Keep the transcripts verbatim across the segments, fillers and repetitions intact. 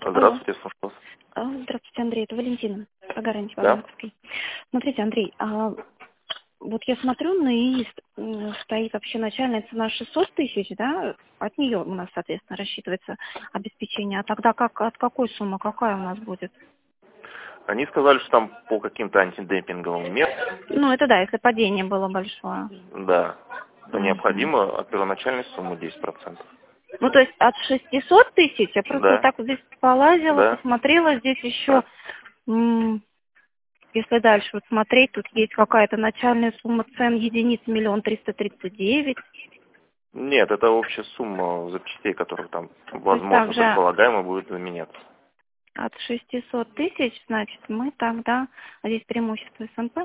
Алло. Здравствуйте, слушаю вас. А, Здравствуйте, Андрей, это Валентина, по гарантии по Да? банковской. Смотрите, Андрей, а, вот я смотрю, на ИИС м, стоит вообще начальная цена шестьсот тысяч, да? От нее у нас, соответственно, рассчитывается обеспечение. А тогда как, от какой суммы, какая у нас будет? Они сказали, что там по каким-то антидемпинговым мерам, Ну, это да, если падение было большое. да, то Мгм. необходимо от первоначальной суммы десять процентов. Ну, то есть от шестисот тысяч, я просто вот Да, так вот здесь полазила, да, посмотрела, здесь еще, так. м, если дальше вот смотреть, тут есть какая-то начальная сумма цен единиц миллион триста тридцать девять. Нет, это общая сумма запчастей, которых там, То есть возможно, также предполагаемо будет заменяться. от шестисот тысяч, значит, мы тогда, а здесь преимущество СНП.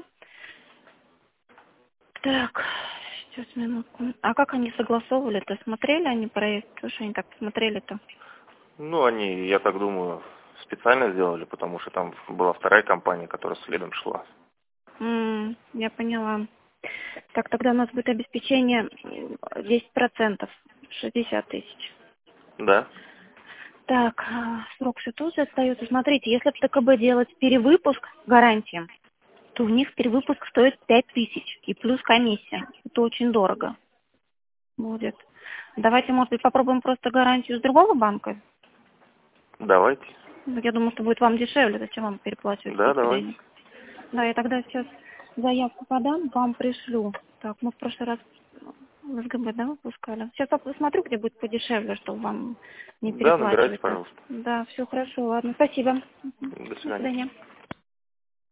Так, сейчас минутку. А как они согласовывали-то? Смотрели они проект? Что ж они так посмотрели-то? Ну, они, я так думаю, специально сделали, потому что там была вторая компания, которая следом шла. М, я поняла. Так, тогда у нас будет обеспечение м, десять процентов, шестьдесят тысяч. Да? Так, а, срок все тоже остается. Смотрите, если в ТКБ делать перевыпуск гарантии, то у них перевыпуск стоит пять тысяч и плюс комиссия. Это очень дорого будет. Давайте, может быть, попробуем просто гарантию с другого банка. Давайте. Ну, я думаю, что будет вам дешевле, зачем вам переплачивать Да, столько давайте. денег. Да, я тогда сейчас заявку подам, вам пришлю. Так, мы в прошлый раз в СГБ, да, выпускали? Сейчас я посмотрю, где будет подешевле, чтобы вам не Да, набирайте, переплачивать так. пожалуйста. Да, все хорошо, ладно, спасибо. Мгм. До До свидания. свидания.